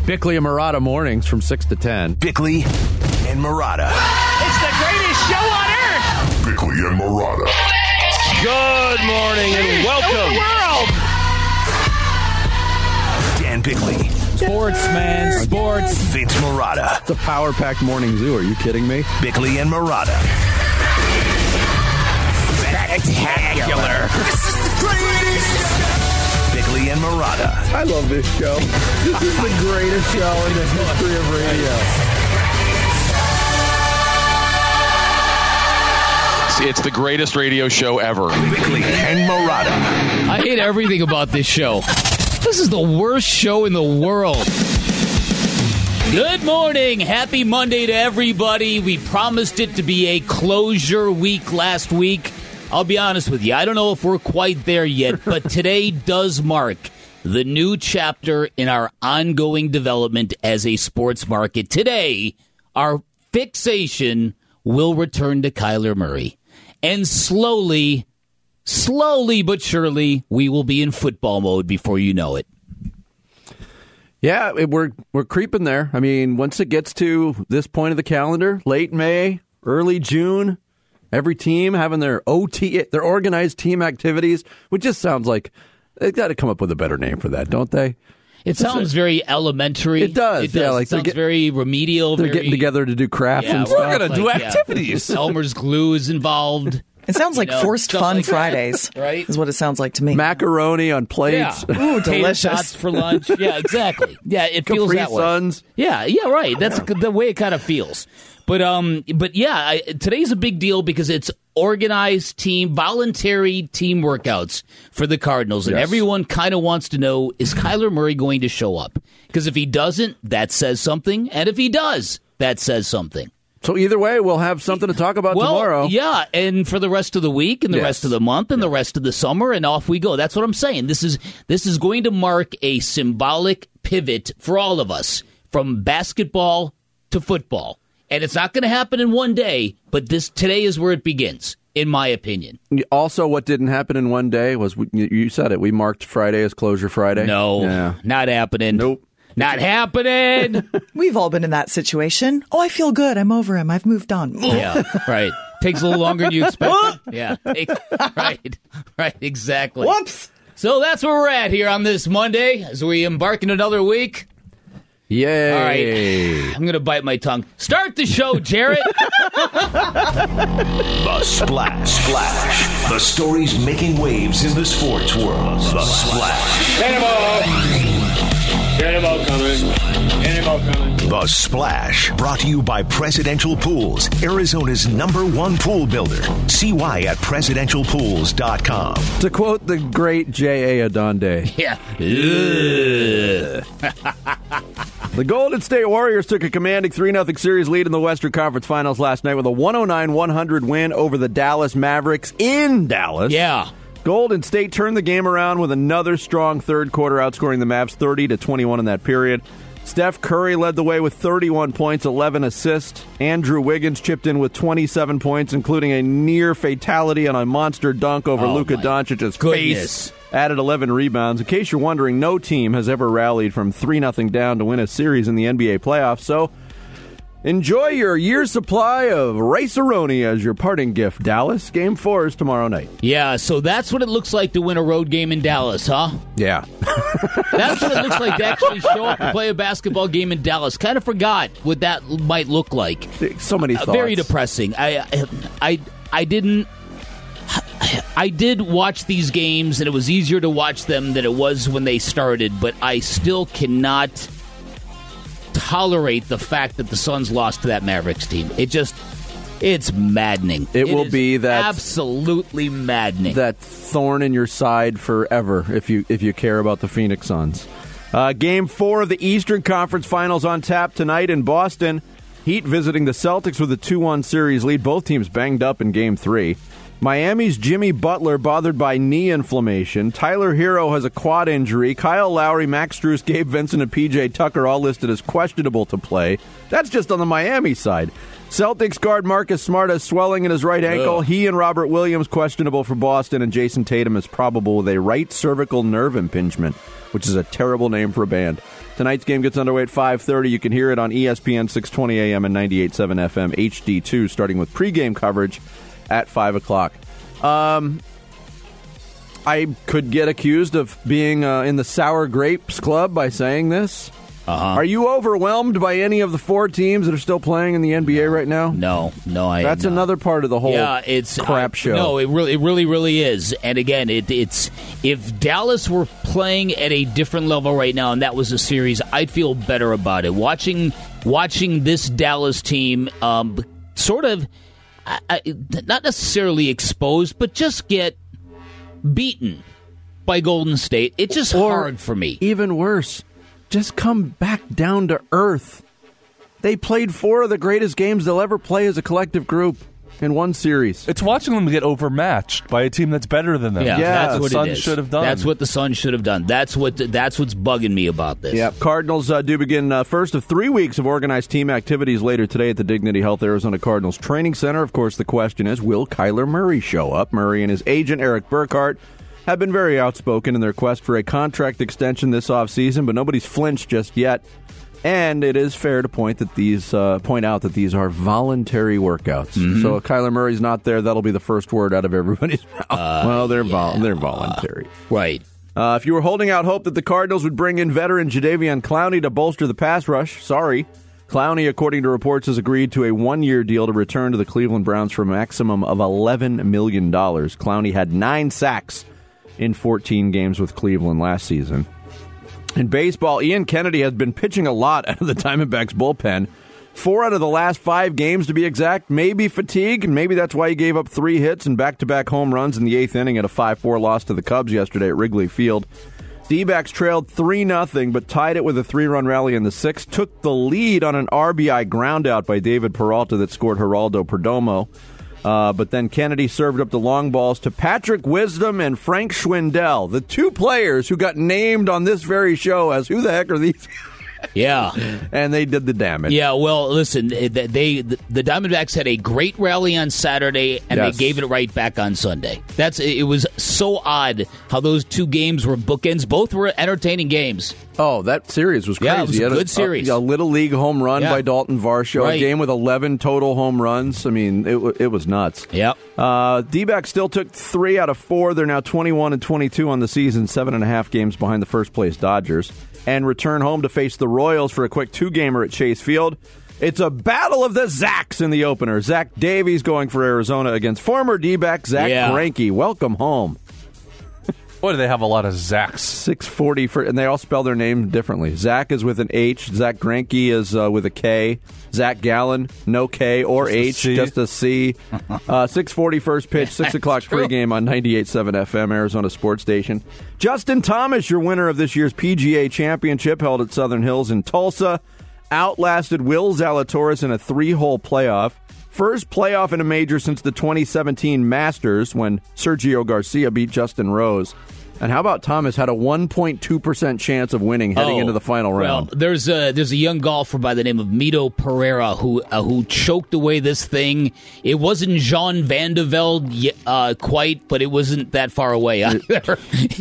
Bickley and Murata mornings from 6 to 10. Bickley and Murata. It's the greatest show on earth. Bickley and Murata. Good morning and welcome. Dan Bickley. Sports, man. Sports. Vince Murata. It's a power-packed morning zoo. Are you kidding me? Bickley and Murata. Spectacular. This is the greatest. Bickley and Murata. I love this show. This is the greatest show in the history of radio. It's the greatest radio show ever. Bickley and Murata. I hate everything about this show. This is the worst show in the world. Good morning. Happy Monday to everybody. We promised it to be a closure week last week. I'll be honest with you. I don't know if we're quite there yet, but today does mark the new chapter in our ongoing development as a sports market. Today, our fixation will return to Kyler Murray. And slowly but surely, we will be in football mode before you know it. Yeah, we're creeping there. I mean, once it gets to this point of the calendar, late May, early June, every team having their OT, their organized team activities, which just sounds like they've got to come up with a better name for that, don't they? It sounds very elementary. It does. Yeah, like it sounds very remedial. They're getting together to do crafts and stuff. We're going to do activities. Elmer's glue is involved. It sounds like forced fun like Fridays, right? Is what it sounds like to me. Macaroni on plates. Yeah. Ooh, delicious. Shots for lunch. Yeah, exactly. Yeah, it feels Capri that way. Suns. Yeah, right. That's the way it kind of feels. But yeah, today's a big deal because it's organized team, voluntary team workouts for the Cardinals. And everyone kind of wants to know, is Kyler Murray going to show up? Because if he doesn't, that says something. And if he does, that says something. So either way, we'll have something to talk about tomorrow. Yeah, and for the rest of the week and the rest of the month and the rest of the summer, and off we go. That's what I'm saying. This is going to mark a symbolic pivot for all of us, from basketball to football. And it's not going to happen in one day, but today is where it begins, in my opinion. Also, what didn't happen in one day was, you said it, we marked Friday as Closure Friday. No, not happening. Nope. Not happening. We've all been in that situation. Oh, I feel good. I'm over him. I've moved on. Yeah, right. Takes a little longer than you expected. Yeah, right, exactly. Whoops. So that's where we're at here on this Monday as we embark on another week. Yay. All right, I'm going to bite my tongue. Start the show, Jarrett. The Splash. The stories making waves in the sports world. The Splash. Animal coming. The Splash, brought to you by Presidential Pools, Arizona's #1 pool builder. See why at presidentialpools.com. To quote the great J.A. Adonde. Yeah. The Golden State Warriors took a commanding 3-0 series lead in the Western Conference Finals last night with a 109-100 win over the Dallas Mavericks in Dallas. Yeah. Golden State turned the game around with another strong third quarter, outscoring the Mavs 30-21 in that period. Steph Curry led the way with 31 points, 11 assists. Andrew Wiggins chipped in with 27 points, including a near fatality on a monster dunk over Luka Doncic's face. Added 11 rebounds. In case you're wondering, no team has ever rallied from 3-0 down to win a series in the NBA playoffs. So enjoy your year's supply of Rice-A-Roni as your parting gift, Dallas. Game 4 is tomorrow night. Yeah, so that's what it looks like to win a road game in Dallas, huh? Yeah. That's what it looks like to actually show up and play a basketball game in Dallas. Kind of forgot what that might look like. So many thoughts. Very depressing. I did watch these games, and it was easier to watch them than it was when they started, but I still cannot tolerate the fact that the Suns lost to that Mavericks team. It's maddening. It will be that absolutely maddening. That thorn in your side forever if you care about the Phoenix Suns. Game 4 of the Eastern Conference Finals on tap tonight in Boston. Heat visiting the Celtics with a 2-1 series lead. Both teams banged up in Game 3. Miami's Jimmy Butler bothered by knee inflammation. Tyler Hero has a quad injury. Kyle Lowry, Max Strus, Gabe Vincent, and P.J. Tucker all listed as questionable to play. That's just on the Miami side. Celtics guard Marcus Smart has swelling in his right ankle. He and Robert Williams questionable for Boston, and Jason Tatum is probable with a right cervical nerve impingement, which is a terrible name for a band. Tonight's game gets underway at 5:30. You can hear it on ESPN 620 AM and 98.7 FM HD2, starting with pregame coverage at 5 o'clock. I could get accused of being in the Sour Grapes Club by saying this. Are you overwhelmed by any of the 4 teams that are still playing in the NBA right now? No, I. That's another part of the whole crap show. No, it really is. And again, it's if Dallas were playing at a different level right now, and that was a series, I'd feel better about it. Watching this Dallas team, sort of, not necessarily exposed, but just get beaten by Golden State. It's just hard for me. Even worse. Just come back down to earth. They played 4 of the greatest games they'll ever play as a collective group in one series. It's watching them get overmatched by a team that's better than them. Yeah, that's what the Suns it is. Should have done. That's what the Suns should have done. That's what's bugging me about this. Yeah, Cardinals do begin first of 3 weeks of organized team activities later today at the Dignity Health Arizona Cardinals Training Center. Of course, the question is, will Kyler Murray show up? Murray and his agent, Eric Burkhart, have been very outspoken in their quest for a contract extension this offseason, but nobody's flinched just yet. And it is fair to point out that these are voluntary workouts. Mm-hmm. So if Kyler Murray's not there, that'll be the first word out of everybody's mouth. They're voluntary. Right. If you were holding out hope that the Cardinals would bring in veteran Jadeveon Clowney to bolster the pass rush, sorry. Clowney, according to reports, has agreed to a 1-year deal to return to the Cleveland Browns for a maximum of $11 million. Clowney had 9 sacks in 14 games with Cleveland last season. In baseball, Ian Kennedy has been pitching a lot out of the Diamondbacks bullpen. 4 out of the last 5 games, to be exact. Maybe fatigue, and maybe that's why he gave up 3 hits and back-to-back home runs in the 8th inning at a 5-4 loss to the Cubs yesterday at Wrigley Field. D-backs trailed 3-0, but tied it with a 3-run rally in the 6th. Took the lead on an RBI groundout by David Peralta that scored Geraldo Perdomo. But then Kennedy served up the long balls to Patrick Wisdom and Frank Schwindel, the 2 players who got named on this very show as who the heck are these? Yeah. And they did the damage. Yeah, well, listen, the Diamondbacks had a great rally on Saturday, and they gave it right back on Sunday. It was so odd how those 2 games were bookends. Both were entertaining games. Oh, that series was crazy. Yeah, it was a good series. A Little League home run by Dalton Varsho, a game with 11 total home runs. I mean, it was nuts. Yep. D-backs still took 3 out of 4. They're now 21-22 on the season, 7.5 games behind the first-place Dodgers, and return home to face the Royals for a quick 2-gamer at Chase Field. It's a battle of the Zacks in the opener. Zach Davies going for Arizona against former D-back Zach Greinke. Welcome home. Boy, do they have a lot of Zacks. 640 and they all spell their name differently. Zach is with an H. Zach Greinke is with a K. Zach Gallen, no K or H, just a C. 6:40 first pitch, 6 o'clock pregame on 98.7 FM, Arizona Sports Station. Justin Thomas, your winner of this year's PGA Championship, held at Southern Hills in Tulsa, outlasted Will Zalatoris in a 3-hole playoff. First playoff in a major since the 2017 Masters when Sergio Garcia beat Justin Rose. And how about Thomas had a 1.2% chance of winning heading into the final round? Well, there's a young golfer by the name of Mito Pereira who choked away this thing. It wasn't Jean Van de Velde quite, but it wasn't that far away either.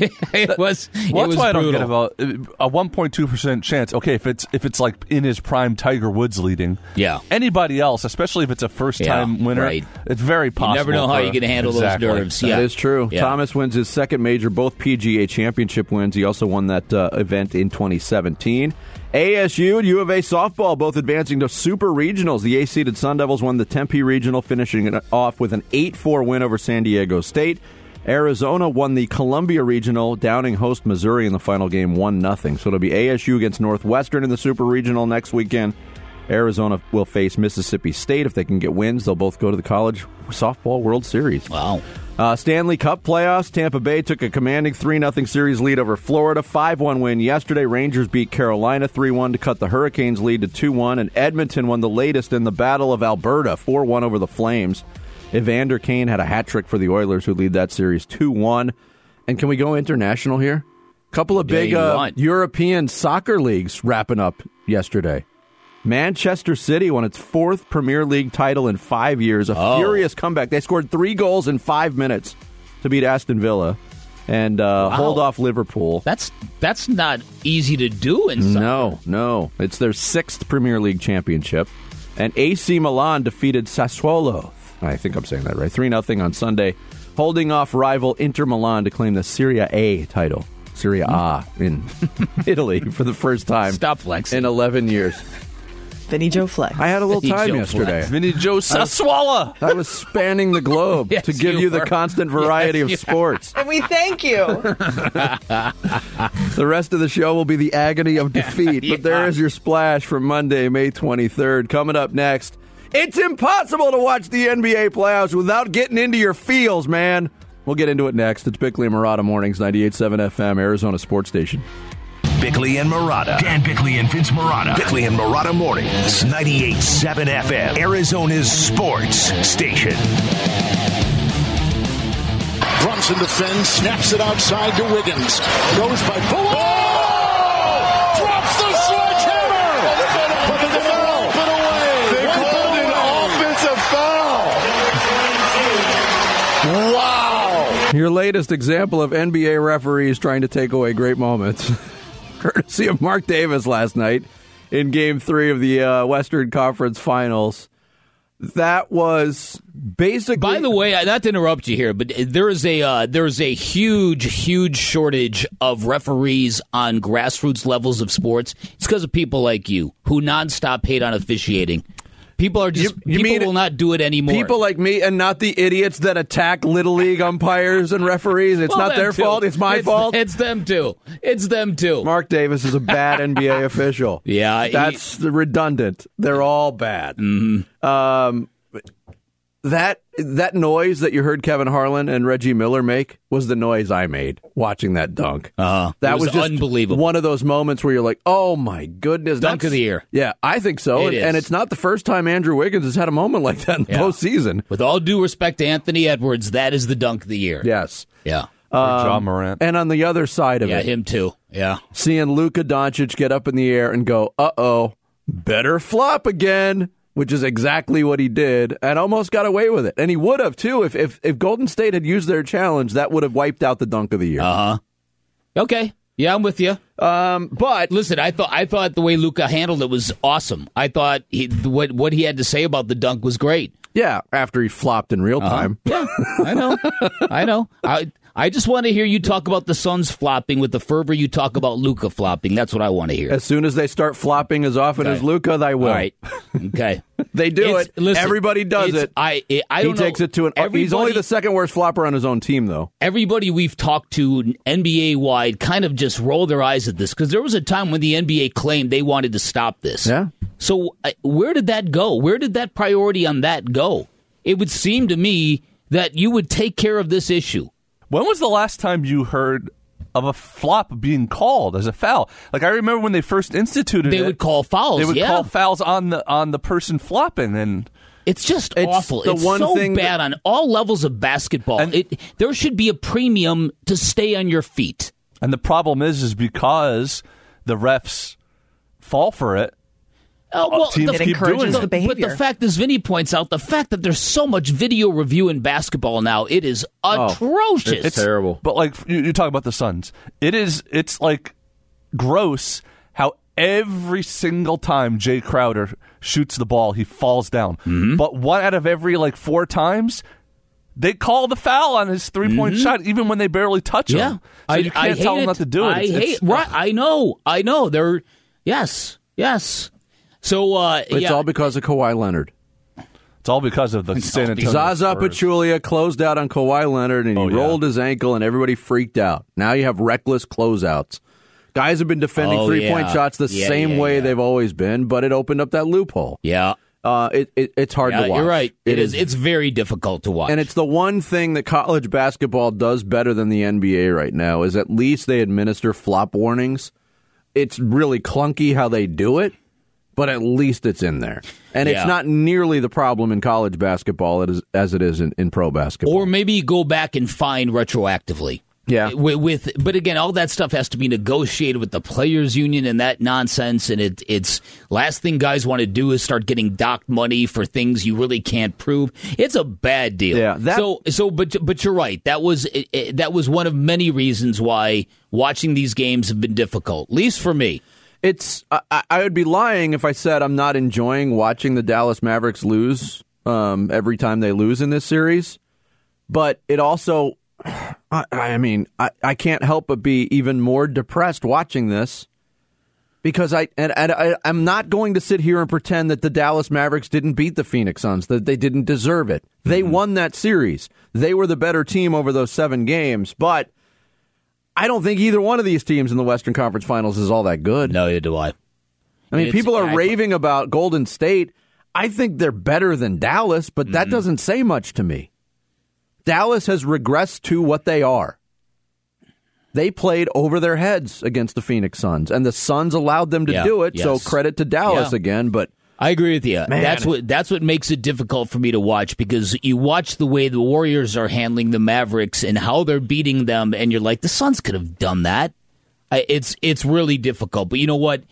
It was. Well, that's why I don't brutal. get about a 1.2% chance. Okay, if it's like in his prime, Tiger Woods leading. Yeah. Anybody else, especially if it's a first-time winner, it's very possible. You never know how you're going to handle those nerves. That is true. Yeah. Thomas wins his second major, both PGA Championship wins. He also won that event in 2017. ASU and U of A softball both advancing to Super Regionals. The A-seeded Sun Devils won the Tempe Regional, finishing it off with an 8-4 win over San Diego State. Arizona won the Columbia Regional, downing host Missouri in the final game 1-0. So it'll be ASU against Northwestern in the Super Regional next weekend. Arizona will face Mississippi State. If they can get wins, they'll both go to the College Softball World Series. Wow. Stanley Cup playoffs. Tampa Bay took a commanding 3-0 series lead over Florida. 5-1 win yesterday. Rangers beat Carolina 3-1 to cut the Hurricanes' lead to 2-1. And Edmonton won the latest in the Battle of Alberta, 4-1 over the Flames. Evander Kane had a hat trick for the Oilers, who lead that series 2-1. And can we go international here? Couple of big European soccer leagues wrapping up yesterday. Manchester City won its 4th Premier League title in 5 years. A furious comeback. They scored 3 goals in 5 minutes to beat Aston Villa and hold off Liverpool. That's not easy to do in soccer. No. It's their 6th Premier League championship. And AC Milan defeated Sassuolo. I think I'm saying that right. 3-0 on Sunday, holding off rival Inter Milan to claim the Serie A title. Serie A in Italy for the first time. Stop flexing. In 11 years. Vinny Joe Flex. I had a little time yesterday. Vinny Joe Sassuolo. I was spanning the globe Yes, to give you the constant variety of sports. And we thank you. The rest of the show will be the agony of defeat. But there is your splash for Monday, May 23rd. Coming up next, it's impossible to watch the NBA playoffs without getting into your feels, man. We'll get into it next. It's Bickley and Marotta Mornings, 98.7 FM, Arizona Sports Station. Bickley and Marotta. Dan Bickley and Vince Marotta. Bickley and Marotta Mornings. 98.7 FM. Arizona's sports station. Brunson defends, snaps it outside to Wiggins. Goes by Bullock. Drops the sledgehammer. But they're going to rope it away. They called an offensive foul. Wow. Your latest example of NBA referees trying to take away great moments. Courtesy of Mark Davis last night in Game 3 of the Western Conference Finals. That was basically... By the way, not to interrupt you here, but there is a huge shortage of referees on grassroots levels of sports. It's because of people like you who nonstop hate on officiating. People are just people will not do it anymore. People like me and not the idiots that attack Little League umpires and referees. It's not their fault. It's my fault. It's them too. It's them too. Mark Davis is a bad NBA official. Yeah. That's redundant. They're all bad. Mm-hmm. That noise that you heard Kevin Harlan and Reggie Miller make was the noise I made watching that dunk. That was just unbelievable. One of those moments where you're like, oh my goodness. Dunk of the year. Yeah, I think so. And it's not the first time Andrew Wiggins has had a moment like that in the postseason. With all due respect to Anthony Edwards, that is the dunk of the year. Yes. Yeah. John Morant. And on the other side of it. Yeah, him too. Yeah. Seeing Luka Doncic get up in the air and go, uh-oh, better flop again. Which is exactly what he did, and almost got away with it. And he would have, too. If Golden State had used their challenge, that would have wiped out the dunk of the year. Uh-huh. Okay. Yeah, I'm with you. But listen, I thought the way Luka handled it was awesome. I thought what he had to say about the dunk was great. Yeah, after he flopped in real time. Yeah, I know. I just want to hear you talk about the Suns flopping with the fervor you talk about Luka flopping. That's what I want to hear. As soon as they start flopping as often as Luka, they will. All right. Okay. They do it. Listen, everybody does it. I don't he know. takes it to an... He's only the second worst flopper on his own team, though. Everybody we've talked to NBA-wide kind of just roll their eyes at this because there was a time when the NBA claimed they wanted to stop this. Yeah. So where did that go? Where did that priority on that go? It would seem to me that you would take care of this issue. When was the last time you heard of a flop being called as a foul? Like, I remember when they first instituted it. They would call fouls, They would call fouls on the person flopping, and it's just awful. The it's one so thing bad on all levels of basketball. There should be a premium to stay on your feet. And the problem is because the refs fall for it. Teams it keep encourages doing the it. behavior. But the fact, as Vinny points out, the fact that there's so much video review in basketball now, it is atrocious. It's terrible. But like you talk about the Suns, it's like gross how every single time Jay Crowder shoots the ball, he falls down. Mm-hmm. But 1 out of every 4 times, they call the foul on his 3-point shot, even when they barely touch him. So you can't tell them not to do it. I know. They're yes. So it's all because of Kawhi Leonard. It's all because of the San Antonio Zaza Spurs. Pachulia closed out on Kawhi Leonard, and he rolled his ankle, and everybody freaked out. Now you have reckless closeouts. Guys have been defending 3-point shots the same way they've always been, but it opened up that loophole. Yeah. It's hard to watch. You're right. It is. It's very difficult to watch. And it's the one thing that college basketball does better than the NBA right now is at least they administer flop warnings. It's really clunky how they do it, but at least it's in there. And it's not nearly the problem in college basketball as it is in pro basketball. Or maybe you go back and fine retroactively. Yeah. But again, all that stuff has to be negotiated with the players' union and that nonsense. And it's last thing guys want to do is start getting docked money for things you really can't prove. It's a bad deal. Yeah. But you're right. That was one of many reasons why watching these games have been difficult, at least for me. I would be lying if I said I'm not enjoying watching the Dallas Mavericks lose every time they lose in this series. But it also, I can't help but be even more depressed watching this because I'm not going to sit here and pretend that the Dallas Mavericks didn't beat the Phoenix Suns, that they didn't deserve it. They won that series. They were the better team over those 7 games, but I don't think either one of these teams in the Western Conference Finals is all that good. No, do I. I mean, people are raving about Golden State. I think they're better than Dallas, but that doesn't say much to me. Dallas has regressed to what they are. They played over their heads against the Phoenix Suns, and the Suns allowed them to do it, so credit to Dallas again, but I agree with you. Man. That's what makes it difficult for me to watch because you watch the way the Warriors are handling the Mavericks and how they're beating them, and you're like, the Suns could have done that. It's really difficult. But you know what?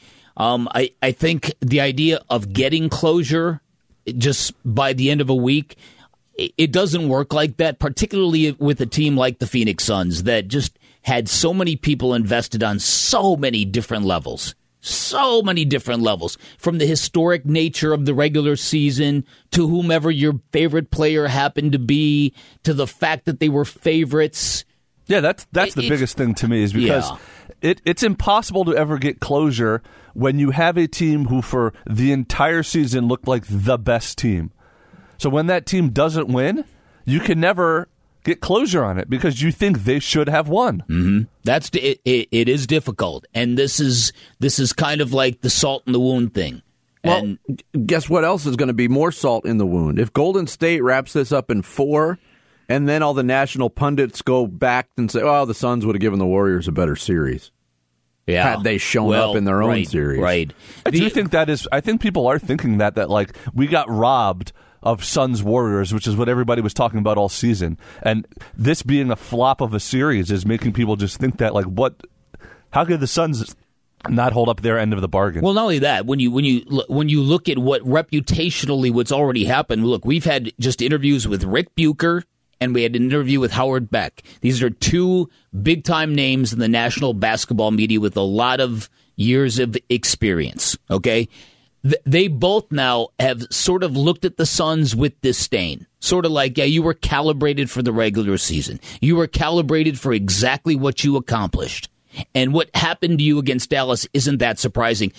I think the idea of getting closure just by the end of a week, it doesn't work like that, particularly with a team like the Phoenix Suns that just had so many people invested on so many different levels. So many different levels, from the historic nature of the regular season to whomever your favorite player happened to be, to the fact that they were favorites. Yeah, that's the biggest thing to me is because it's impossible to ever get closure when you have a team who for the entire season looked like the best team. So when that team doesn't win, you can never get closure on it because you think they should have won. Mm-hmm. It is difficult, and this is kind of like the salt in the wound thing. Well, guess what else is going to be more salt in the wound? If Golden State wraps this up in 4, and then all the national pundits go back and say, "Oh, the Suns would have given the Warriors a better series." Yeah. Had they shown up in their own series, right? I do think that is. I think people are thinking that like we got robbed of Suns Warriors, which is what everybody was talking about all season. And this being a flop of a series is making people just think that, like, how could the Suns not hold up their end of the bargain? Well, not only that, when you look at what reputationally what's already happened, look, we've had just interviews with Rick Bucher and we had an interview with Howard Beck. These are 2 big-time names in the national basketball media with a lot of years of experience, okay? They both now have sort of looked at the Suns with disdain. Sort of like, yeah, you were calibrated for the regular season. You were calibrated for exactly what you accomplished. And what happened to you against Dallas isn't that surprising.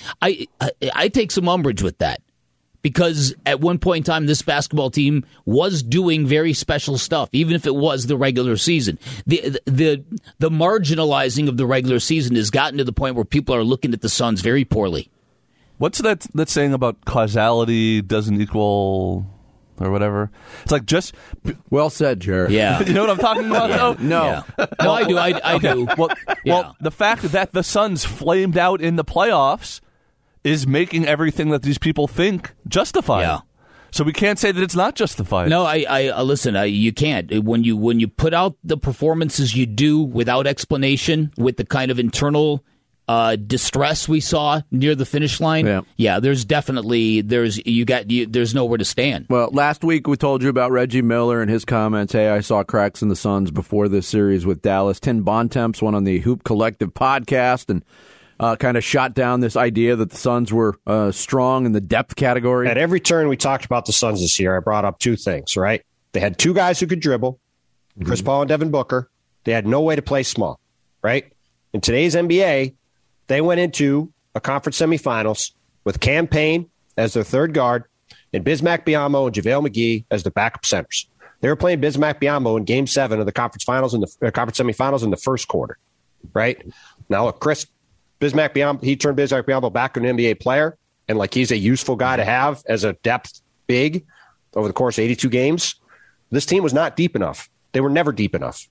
I take some umbrage with that. Because at one point in time, this basketball team was doing very special stuff, even if it was the regular season. The marginalizing of the regular season has gotten to the point where people are looking at the Suns very poorly. What's that saying about causality doesn't equal or whatever? It's like just... Well said, Jared. Yeah. You know what I'm talking about, though? No. Yeah. No, I do. I do. Well, the fact that the Suns flamed out in the playoffs is making everything that these people think justified. Yeah. So we can't say that it's not justified. No, I listen. You can't when you put out the performances you do without explanation, with the kind of internal distress we saw near the finish line. Yeah, there's definitely there's nowhere to stand. Well, last week we told you about Reggie Miller and his comments. Hey, I saw cracks in the Suns before this series with Dallas. Tim Bontemps went on the Hoop Collective podcast and kind of shot down this idea that the Suns were strong in the depth category. At every turn we talked about the Suns this year, I brought up 2 things, right? They had 2 guys who could dribble, Chris Paul and Devin Booker. They had no way to play small, right? In today's NBA, they went into a conference semifinals with Cam Payne as their third guard and Bismack Biyombo and JaVale McGee as the backup centers. They were playing Bismack Biyombo in Game 7 of the conference finals in the conference semifinals in the first quarter, right? Now, look, Bismack Biyombo, he turned Bismack Biyombo back into an NBA player, and like he's a useful guy to have as a depth big over the course of 82 games. This team was not deep enough. They were never deep enough.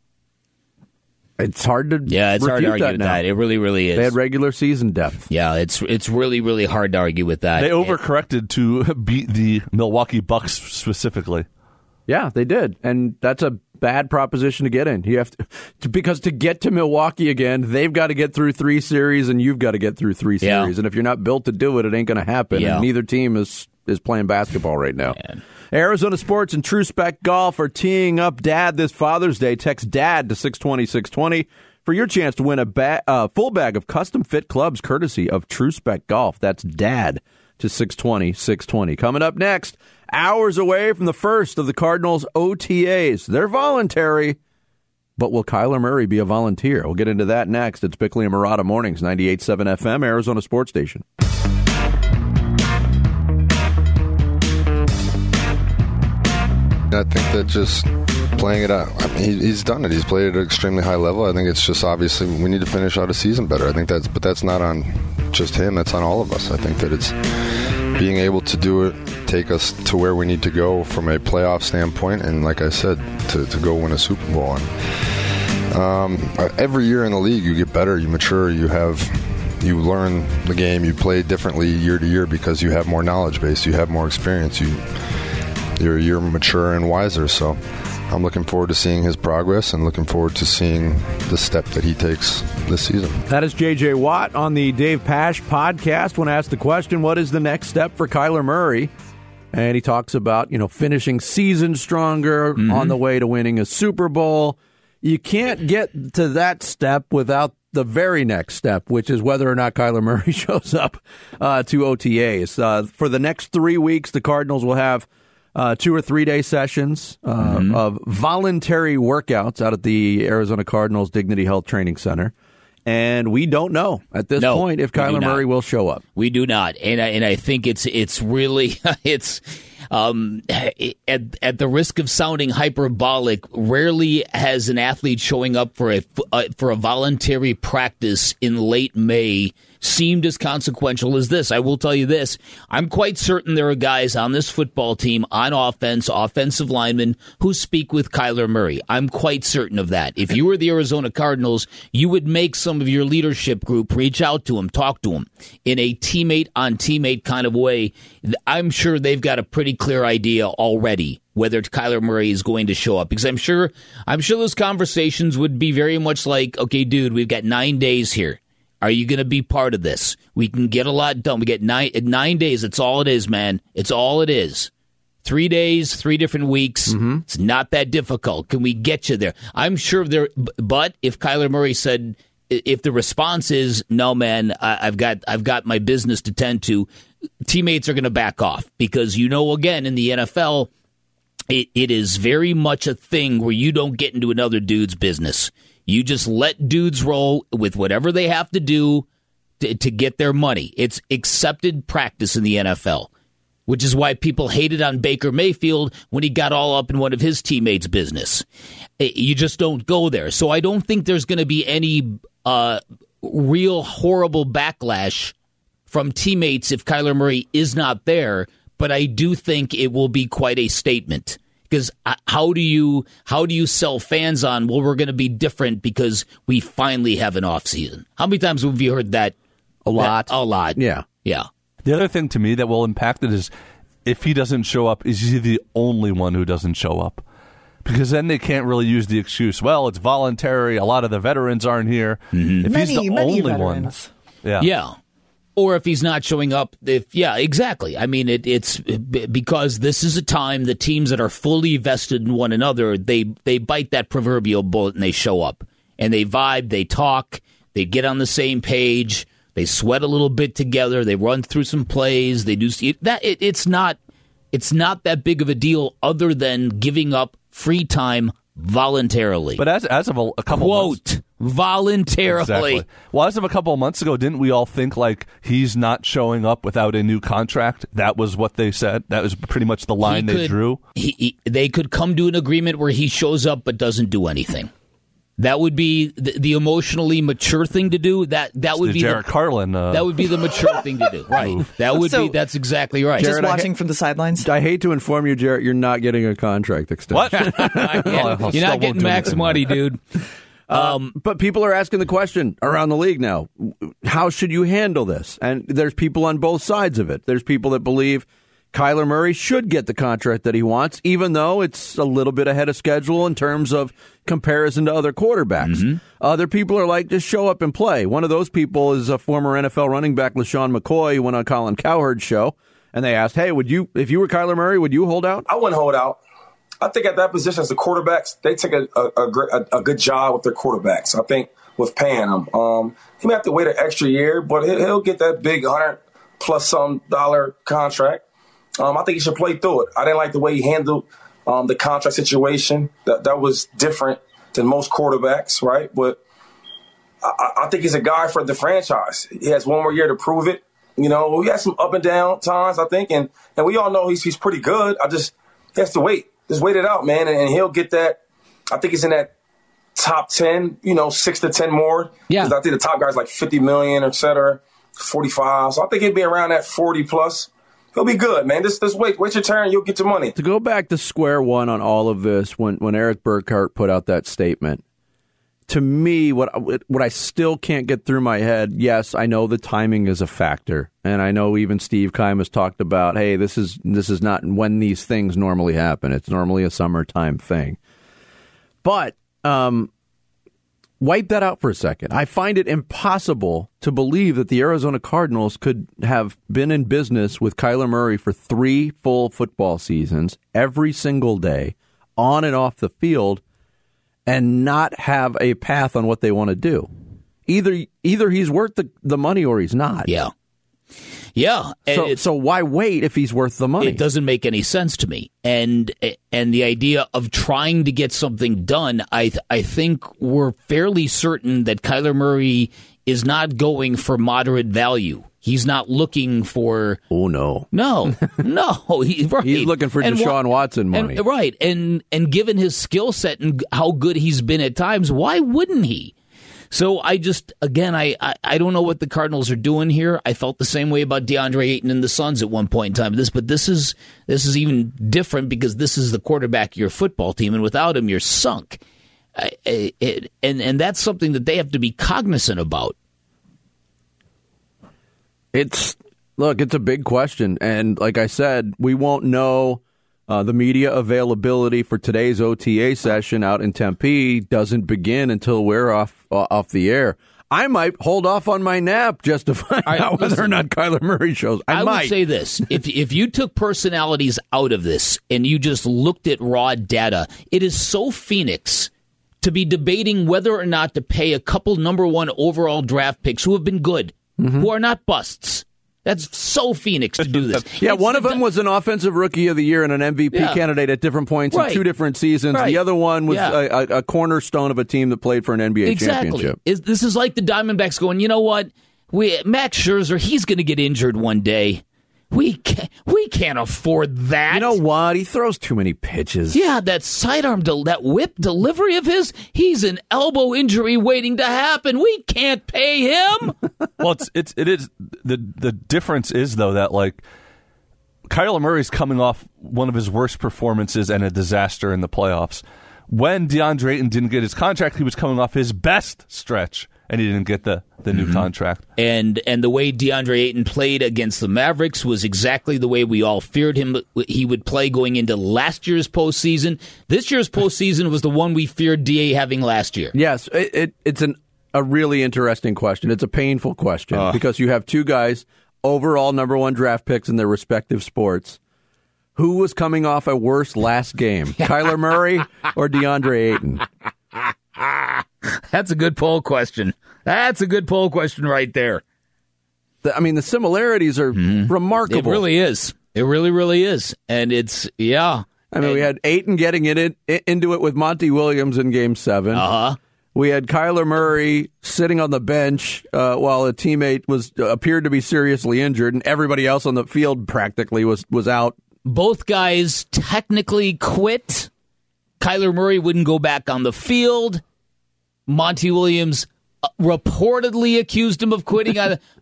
It's hard to it's hard to argue with that. It really, really is. They had regular season depth. Yeah, it's really, really hard to argue with that. They overcorrected to beat the Milwaukee Bucks specifically. Yeah, they did. And that's a bad proposition to get in. You have because to get to Milwaukee again, they've got to get through 3 series and you've got to get through 3 series. And if you're not built to do it, it ain't going to happen. And neither team is playing basketball right now. Man. Arizona Sports and True Spec Golf are teeing up Dad this Father's Day. Text Dad to 620-620 for your chance to win a full bag of custom fit clubs courtesy of True Spec Golf. That's Dad to 620-620. Coming up next, hours away from the first of the Cardinals' OTAs. They're voluntary, but will Kyler Murray be a volunteer? We'll get into that next. It's Bickley and Marotta Mornings, 98.7 FM, Arizona Sports Station. I think that just playing it out, I mean, he's done it. He's played at an extremely high level. I think it's just obviously we need to finish out a season better. I think that's not on just him. That's on all of us. I think that it's being able to do it, take us to where we need to go from a playoff standpoint, and like I said, to go win a Super Bowl. And every year in the league, you get better, you mature, you learn the game, you play differently year to year because you have more knowledge base, you have more experience, you're mature and wiser. So I'm looking forward to seeing his progress and looking forward to seeing the step that he takes this season. That is J.J. Watt on the Dave Pasch podcast. When asked the question, what is the next step for Kyler Murray? And he talks about, finishing season stronger, on the way to winning a Super Bowl. You can't get to that step without the very next step, which is whether or not Kyler Murray shows up to OTAs. For the next 3 weeks, the Cardinals will have 2 or 3 day sessions of voluntary workouts out at the Arizona Cardinals Dignity Health Training Center. And we don't know at this point if Kyler Murray will show up. We do not. And I think it's really, it's at the risk of sounding hyperbolic, rarely has an athlete showing up for a voluntary practice in late May seemed as consequential as this. I will tell you this. I'm quite certain there are guys on this football team on offense, offensive linemen, who speak with Kyler Murray. I'm quite certain of that. If you were the Arizona Cardinals, you would make some of your leadership group reach out to him, talk to him in a teammate-on-teammate kind of way. I'm sure they've got a pretty clear idea already whether Kyler Murray is going to show up. Because I'm sure those conversations would be very much like, okay, dude, we've got 9 days here. Are you going to be part of this? We can get a lot done. We get 9 days. It's all it is, man. It's all it is. 3 days, 3 different weeks. It's not that difficult. Can we get you there? I'm sure there. But if Kyler Murray said, if the response is no, man, I've got my business to tend to, teammates are going to back off because again in the NFL, it is very much a thing where you don't get into another dude's business. You just let dudes roll with whatever they have to do to get their money. It's accepted practice in the NFL, which is why people hated on Baker Mayfield when he got all up in one of his teammates' business. You just don't go there. So I don't think there's going to be any real horrible backlash from teammates if Kyler Murray is not there, but I do think it will be quite a statement. Because how do you sell fans on, well, we're going to be different because we finally have an offseason? How many times have you heard that? A lot. A lot. Yeah. The other thing to me that will impact it is if he doesn't show up, is he the only one who doesn't show up? Because then they can't really use the excuse, well, it's voluntary, a lot of the veterans aren't here. If he's the only veterans. one. Yeah. Or if he's not showing up, exactly. I mean, it's because this is a time the teams that are fully vested in one another, they bite that proverbial bullet and they show up. And they vibe, they talk, they get on the same page, they sweat a little bit together, they run through some plays, they do that. It's not that big of a deal other than giving up free time voluntarily. But as of a couple months, voluntarily. Exactly. Well, as of a couple of months ago, didn't we all think like he's not showing up without a new contract? That was what they said. That was pretty much the line they drew. They could come to an agreement where he shows up but doesn't do anything. That would be the emotionally mature thing to do. That would be Jarrett Carlin. That would be the mature thing to do. Right. That would be. That's exactly right. Just watching from the sidelines. I hate to inform you, Jarrett, you're not getting a contract extension. What? You're not getting max money, dude. But people are asking the question around the league now, how should you handle this? And there's people on both sides of it. There's people that believe Kyler Murray should get the contract that he wants, even though it's a little bit ahead of schedule in terms of comparison to other quarterbacks. Mm-hmm. Other people are like, just show up and play. One of those people is a former NFL running back, LaShawn McCoy, who went on Colin Cowherd's show, and they asked, hey, if you were Kyler Murray, would you hold out? I wouldn't hold out. I think at that position as the quarterbacks, they take a good job with their quarterbacks. I think with paying them. He may have to wait an extra year, but he'll get that big $100+ contract. I think he should play through it. I didn't like the way he handled the contract situation. That was different than most quarterbacks, right? But I think he's a guy for the franchise. He has one more year to prove it. You know, he has some up and down times, I think, and we all know he's pretty good. He has to wait. Just wait it out, man, and he'll get that. I think he's in that top 10, 6 to 10 more. Yeah. Because I think the top guy's like 50 million, et cetera, 45. So I think he'll be around that 40 plus. He'll be good, man. Just wait your turn. You'll get your money. To go back to square one on all of this, when Eric Burkhart put out that statement, to me, what I still can't get through my head, yes, I know the timing is a factor. And I know even Steve Keim has talked about, hey, this is not when these things normally happen. It's normally a summertime thing. But wipe that out for a second. I find it impossible to believe that the Arizona Cardinals could have been in business with Kyler Murray for 3 full football seasons, every single day, on and off the field, and not have a path on what they want to do. Either he's worth the money or he's not. Yeah. Yeah. So why wait if he's worth the money? It doesn't make any sense to me. And the idea of trying to get something done, I think we're fairly certain that Kyler Murray is not going for moderate value. He's not looking for... Oh, no. No. He's looking for Deshaun Watson money. Right. And given his skill set and how good he's been at times, why wouldn't he? So I don't know what the Cardinals are doing here. I felt the same way about DeAndre Ayton and the Suns at one point in time. But this is even different because this is the quarterback of your football team, and without him, you're sunk. And that's something that they have to be cognizant about. It's a big question, and like I said, we won't know. The media availability for today's OTA session out in Tempe doesn't begin until we're off the air. I might hold off on my nap just to find out whether or not Kyler Murray shows. I might. Would say this. If you took personalities out of this and you just looked at raw data, it is so Phoenix to be debating whether or not to pay a couple number 1 overall draft picks who have been good, who are not busts. That's so Phoenix to do this. Yeah, one of them was an offensive rookie of the year and an MVP candidate at different points in 2 different seasons. Right. The other one was a cornerstone of a team that played for an NBA championship. This is like the Diamondbacks going, you know what? Max Scherzer, he's going to get injured one day. We can't afford that. You know what? He throws too many pitches. Yeah, that sidearm, that whip delivery of his, he's an elbow injury waiting to happen. We can't pay him. Well, it is the difference is though that like Kyler Murray's coming off one of his worst performances and a disaster in the playoffs. When DeAndre Ayton didn't get his contract, he was coming off his best stretch. And he didn't get the new contract. And the way DeAndre Ayton played against the Mavericks was exactly the way we all feared he would play going into last year's postseason. This year's postseason was the one we feared DA having last year. Yes, it's a really interesting question. It's a painful question because you have 2 guys, overall number 1 draft picks in their respective sports. Who was coming off a worse last game, Kyler Murray or DeAndre Ayton? That's a good poll question. That's a good poll question right there. The similarities are remarkable. It really is. It really, really is. And it's, yeah. We had Ayton getting into it with Monty Williams in Game 7. Uh-huh. We had Kyler Murray sitting on the bench while a teammate appeared to be seriously injured, and everybody else on the field practically was out. Both guys technically quit. Kyler Murray wouldn't go back on the field. Monty Williams reportedly accused him of quitting,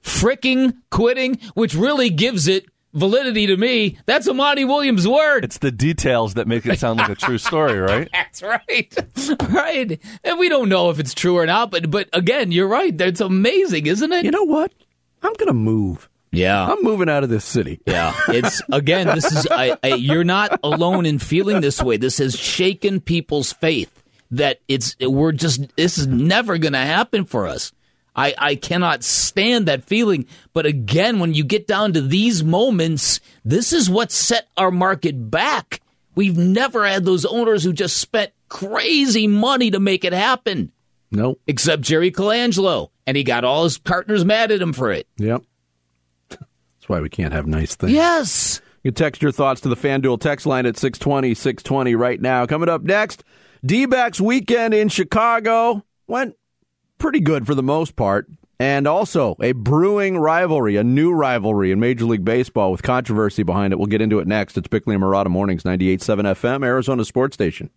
which really gives it validity to me. That's a Monty Williams word. It's the details that make it sound like a true story, right? That's right. Right. And we don't know if it's true or not, but again, you're right. That's amazing, isn't it? You know what? I'm going to move. Yeah. I'm moving out of this city. Yeah. It's, again, this is, you're not alone in feeling this way. This has shaken people's faith that this is never going to happen for us. I cannot stand that feeling. But again, when you get down to these moments, this is what set our market back. We've never had those owners who just spent crazy money to make it happen. Nope. Except Jerry Colangelo. And he got all his partners mad at him for it. Yep. That's why we can't have nice things. Yes. You can text your thoughts to the FanDuel text line at 620-620 right now. Coming up next, D-backs weekend in Chicago went pretty good for the most part. And also a brewing rivalry, a new rivalry in Major League Baseball with controversy behind it. We'll get into it next. It's Bickley and Marotta Mornings, 98.7 FM, Arizona Sports Station.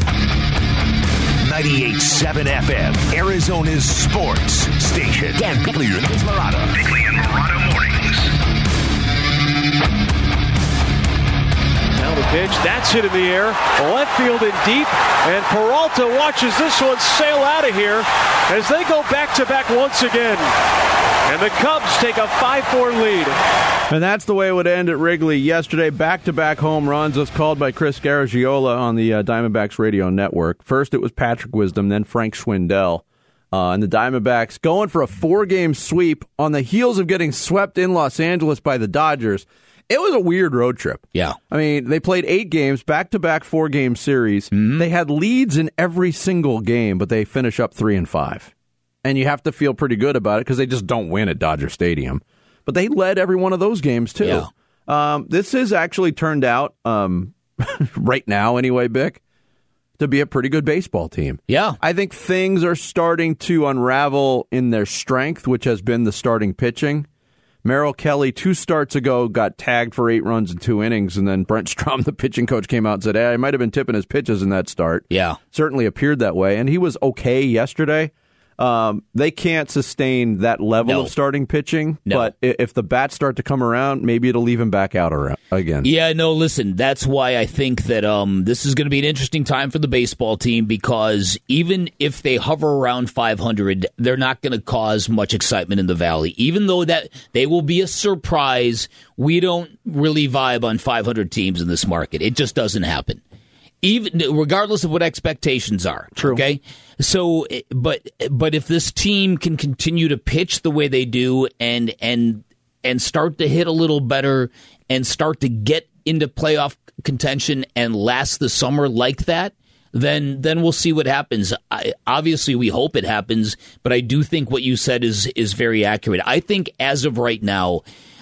98.7 FM, Arizona's sports station. Dan Bickley and Marotta. Bickley and Marotta Mornings. Now the pitch, that's hit in the air, left field and deep, and Peralta watches this one sail out of here as they go back-to-back once again. And the Cubs take a 5-4 lead. And that's the way it would end at Wrigley yesterday. Back-to-back home runs as called by Chris Garagiola on the Diamondbacks radio network. First it was Patrick Wisdom, then Frank Schwindel. And the Diamondbacks going for a 4-game sweep on the heels of getting swept in Los Angeles by the Dodgers. It was a weird road trip. Yeah. I mean, they played 8 games, back-to-back 4-game series. Mm-hmm. They had leads in every single game, but they finish up 3-5. And you have to feel pretty good about it because they just don't win at Dodger Stadium. But they led every one of those games, too. Yeah. This has actually turned out, right now anyway, Bick, to be a pretty good baseball team. Yeah. I think things are starting to unravel in their strength, which has been the starting pitching. Merrill Kelly, 2 starts ago, got tagged for 8 runs in 2 innings, and then Brent Strom, the pitching coach, came out and said, I might have been tipping his pitches in that start. Yeah. Certainly appeared that way, and he was okay yesterday. They can't sustain that level of starting pitching, but if the bats start to come around, maybe it'll leave him back out again. Yeah, no, listen, that's why I think that this is going to be an interesting time for the baseball team because even if they hover around 500, they're not going to cause much excitement in the Valley. Even though that they will be a surprise, we don't really vibe on 500 teams in this market. It just doesn't happen. Even regardless of what expectations are. True. Okay. So, but if this team can continue to pitch the way they do and start to hit a little better and start to get into playoff contention and last the summer like that, then we'll see what happens. Obviously, we hope it happens, but I do think what you said is very accurate. I think as of right now,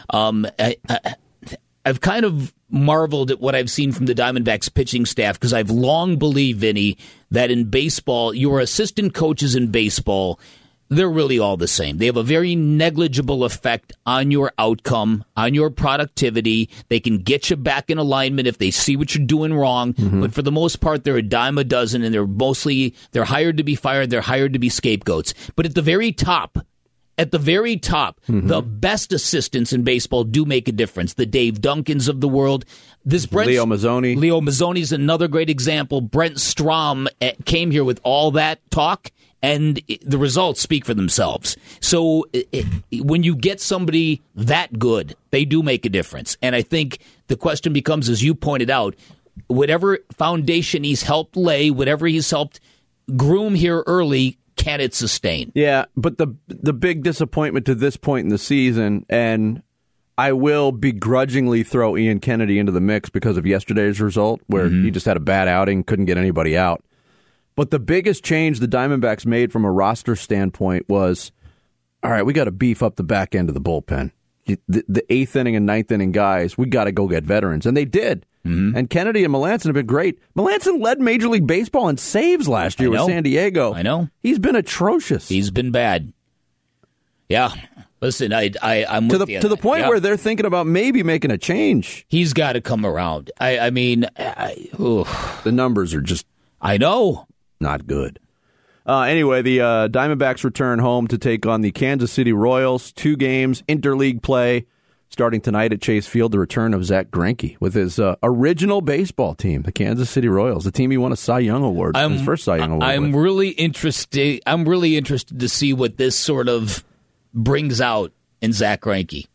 I've kind of marveled at what I've seen from the Diamondbacks pitching staff because I've long believed, Vinny, that in baseball, your assistant coaches in baseball, they're really all the same. They have a very negligible effect on your outcome, on your productivity. They can get you back in alignment if they see what you're doing wrong. Mm-hmm. But for the most part, they're a dime a dozen, and they're hired to be fired. They're hired to be scapegoats. But at the very top, mm-hmm. the best assistants in baseball do make a difference. The Dave Duncans of the world. Leo Mazzoni. Leo Mazzoni's another great example. Brent Strom came here with all that talk, and the results speak for themselves. So when you get somebody that good, they do make a difference. And I think the question becomes, as you pointed out, whatever foundation he's helped lay, whatever he's helped groom here early, can it sustain? Yeah, but the big disappointment to this point in the season, and I will begrudgingly throw Ian Kennedy into the mix because of yesterday's result, where mm-hmm. he just had a bad outing, couldn't get anybody out. But the biggest change the Diamondbacks made from a roster standpoint was, all right, we got to beef up the back end of the bullpen. The 8th inning and 9th inning guys, we got to go get veterans. And they did. Mm-hmm. And Kennedy and Melancon have been great. Melancon led Major League Baseball in saves last year with San Diego. I know. He's been atrocious. He's been bad. Yeah. Listen, I'm with you. To the point where they're thinking about maybe making a change. He's got to come around. The numbers are just... I know. Not good. Anyway, the Diamondbacks return home to take on the Kansas City Royals. 2 games, interleague play, starting tonight at Chase Field. The return of Zach Greinke with his original baseball team, the Kansas City Royals, the team he won a Cy Young Award, his first Cy Young Award. I'm really interested to see what this sort of brings out in Zach Greinke.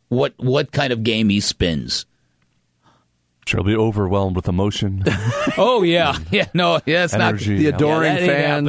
what kind of game he spins. She'll be overwhelmed with emotion. Oh, yeah. Yeah, no, that's Energy, not the adoring fans.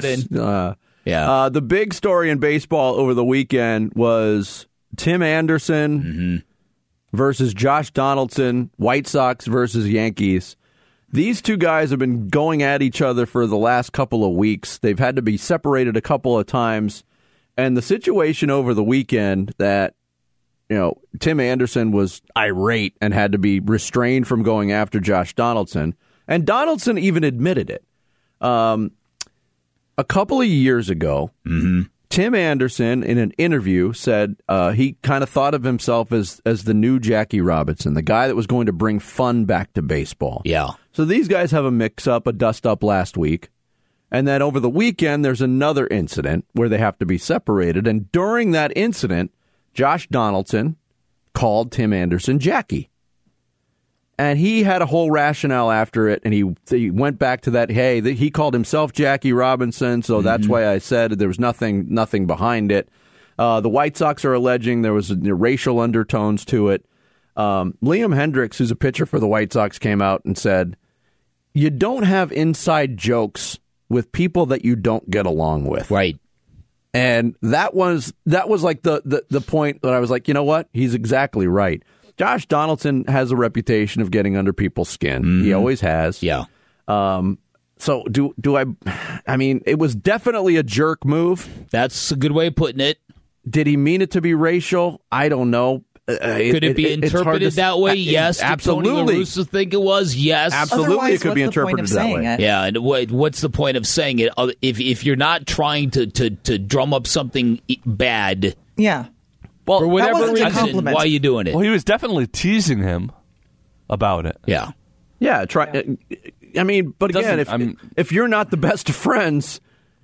The big story in baseball over the weekend was Tim Anderson versus Josh Donaldson, White Sox versus Yankees. These two guys have been going at each other for the last couple of weeks. They've had to be separated a couple of times. And the situation over the weekend that Tim Anderson was irate and had to be restrained from going after Josh Donaldson. And Donaldson even admitted it. A couple of years ago, Tim Anderson, in an interview, said he kind of thought of himself as the new Jackie Robinson, the guy that was going to bring fun back to baseball. Yeah. So these guys have a mix-up, a dust-up last week. And then over the weekend, there's another incident where they have to be separated. And during that incident, Josh Donaldson called Tim Anderson Jackie. And he had a whole rationale after it, and he went back to that, he called himself Jackie Robinson, so that's why I said there was nothing behind it. The White Sox are alleging there was racial undertones to it. Liam Hendricks, who's a pitcher for the White Sox, came out and said, you don't have inside jokes with people that you don't get along with. Right. And that was like the point that I was like, you know what? He's exactly right. Josh Donaldson has a reputation of getting under people's skin. He always has. Yeah. So do I mean, it was definitely a jerk move. That's a good way of putting it. Did he mean it to be racial? I don't know. Could it be interpreted that way? Yes. Absolutely. Did Tony La Russa think it was? Yes. Absolutely. Otherwise, it could be interpreted that way. Yeah. And what's the point of saying it? If you're not trying to drum up something bad. Yeah. Well, for whatever reason, compliment. why are you doing it? Well, he was definitely teasing him about it. Yeah. Yeah. I mean, but again, if you're not the best of friends,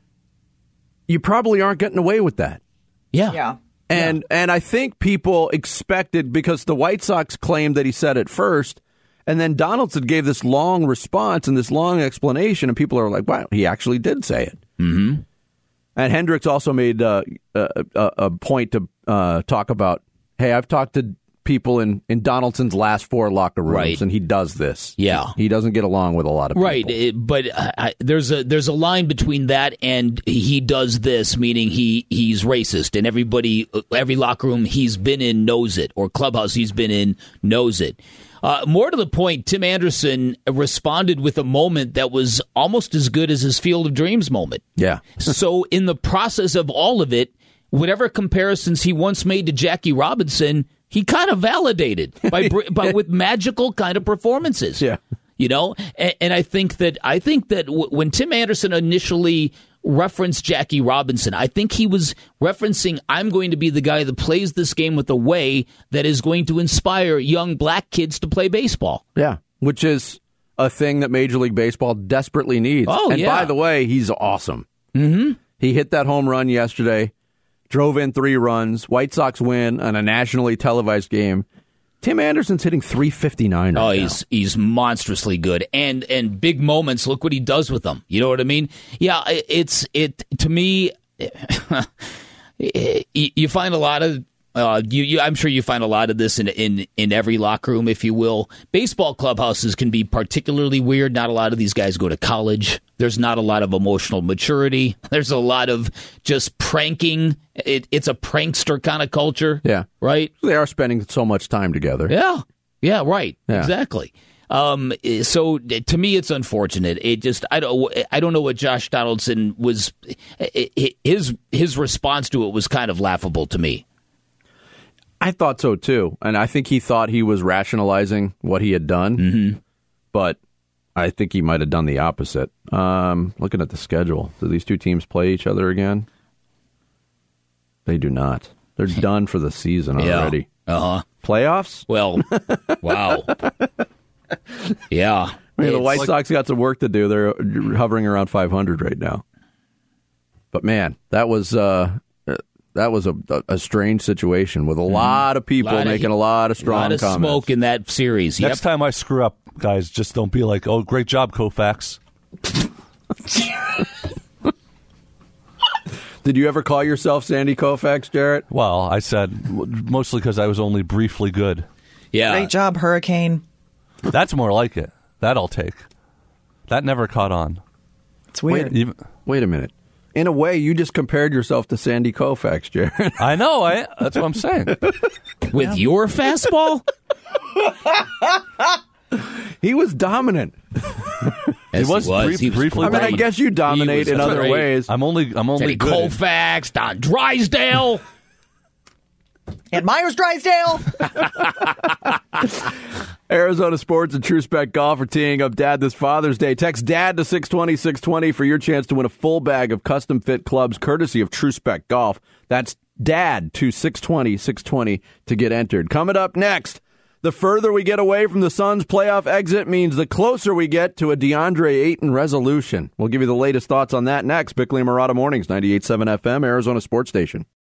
you probably aren't getting away with that. Yeah. Yeah. And I think people expected, because the White Sox claimed that he said it first, and then Donaldson gave this long response and this long explanation, and people are like, wow, he actually did say it. Mm-hmm. And Hendricks also made a point to talk about, hey, I've talked to people in Donaldson's last 4 locker rooms, and he does this. Yeah. He doesn't get along with a lot of people. Right, but there's a line between that and he does this, meaning he's racist, and every locker room he's been in knows it, or clubhouse he's been in knows it. More to the point, Tim Anderson responded with a moment that was almost as good as his Field of Dreams moment. Yeah. So in the process of all of it, whatever comparisons he once made to Jackie Robinson, he kind of validated by with magical kind of performances. Yeah. And I think that when Tim Anderson initially referenced Jackie Robinson, I think he was referencing, I'm going to be the guy that plays this game with a way that is going to inspire young black kids to play baseball. Yeah, which is a thing that Major League Baseball desperately needs. Oh, and yeah. by the way, he's awesome. Mm-hmm. He hit that home run yesterday, drove in 3 runs, White Sox win on a nationally televised game. Tim Anderson's hitting .359 right now. He's monstrously good, and big moments. Look what he does with them. You know what I mean? Yeah, to me. You find a lot of. I'm sure you find a lot of this in every locker room, if you will. Baseball clubhouses can be particularly weird. Not a lot of these guys go to college. There's not a lot of emotional maturity. There's a lot of just pranking. It's a prankster kind of culture. Yeah. Right? They are spending so much time together. Yeah. Yeah, right. Yeah. Exactly. So to me, it's unfortunate. I don't know what Josh Donaldson was. His response to it was kind of laughable to me. I thought so, too. And I think he thought he was rationalizing what he had done. Mm-hmm. But I think he might have done the opposite. Looking at the schedule, do these two teams play each other again? They do not. They're done for the season already. Uh-huh. Playoffs? Well, wow. Yeah. I mean, the White Sox got some work to do. They're hovering around 500 right now. But, man, that was a strange situation with a lot of people making a lot of strong comments. A lot of smoke in that series. Next time I screw up, guys, just don't be like, oh, great job, Koufax. Did you ever call yourself Sandy Koufax, Jarrett? Well, I said mostly because I was only briefly good. Yeah. Great job, Hurricane. That's more like it. That I'll take. That never caught on. It's weird. Wait a minute. In a way, you just compared yourself to Sandy Koufax, Jarrett. I know. That's what I'm saying. With your fastball? He was dominant. Yes, he was briefly. I mean, I guess you dominate in other ways. I'm only Sandy good. Koufax, Don Drysdale. And Myers Drysdale. Arizona Sports and True Spec Golf are teeing up Dad this Father's Day. Text DAD to 620-620 for your chance to win a full bag of custom fit clubs courtesy of True Spec Golf. That's DAD to 620-620 to get entered. Coming up next, the further we get away from the Suns' playoff exit means the closer we get to a DeAndre Ayton resolution. We'll give you the latest thoughts on that next. Bickley and Marotta Mornings, 98.7 FM, Arizona Sports Station.